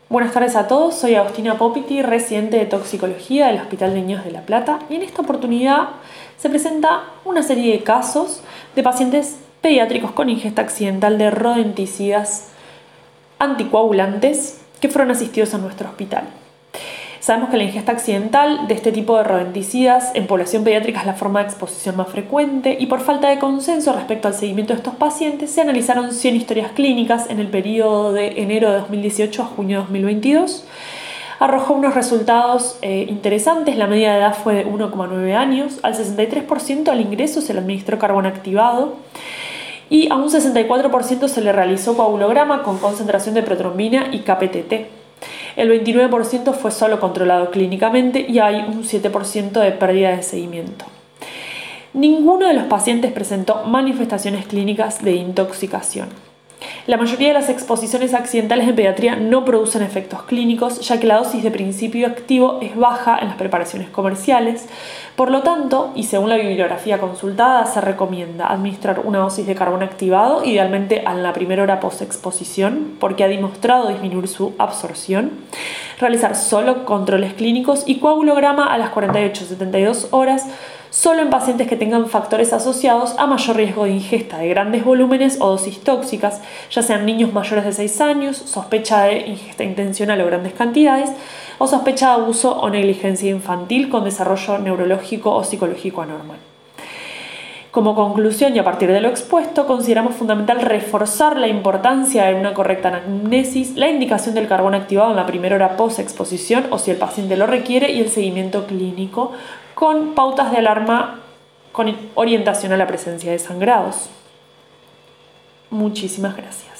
Buenas tardes a todos, soy Agustina Popiti, residente de toxicología del Hospital de Niños de La Plata, y en esta oportunidad se presenta una serie de casos de pacientes pediátricos con ingesta accidental de rodenticidas anticoagulantes que fueron asistidos en nuestro hospital. Sabemos que la ingesta accidental de este tipo de rodenticidas en población pediátrica es la forma de exposición más frecuente, y por falta de consenso respecto al seguimiento de estos pacientes se analizaron 100 historias clínicas en el periodo de enero de 2018 a junio de 2022. Arrojó unos resultados interesantes. La media de edad fue de 1,9 años, al 63% al ingreso se le administró carbón activado y a un 64% se le realizó coagulograma con concentración de protrombina y KPTT. El 29% fue solo controlado clínicamente y hay un 7% de pérdida de seguimiento. Ninguno de los pacientes presentó manifestaciones clínicas de intoxicación. La mayoría de las exposiciones accidentales en pediatría no producen efectos clínicos, ya que la dosis de principio activo es baja en las preparaciones comerciales. Por lo tanto, y según la bibliografía consultada, se recomienda administrar una dosis de carbón activado, idealmente a la primera hora post-exposición, porque ha demostrado disminuir su absorción, realizar solo controles clínicos y coagulograma a las 48-72 horas, solo en pacientes que tengan factores asociados a mayor riesgo de ingesta de grandes volúmenes o dosis tóxicas, ya sean niños mayores de 6 años, sospecha de ingesta intencional o grandes cantidades, o sospecha de abuso o negligencia infantil con desarrollo neurológico o psicológico anormal. Como conclusión y a partir de lo expuesto, consideramos fundamental reforzar la importancia de una correcta anamnesis, la indicación del carbón activado en la primera hora post-exposición o si el paciente lo requiere, y el seguimiento clínico con pautas de alarma con orientación a la presencia de sangrados. Muchísimas gracias.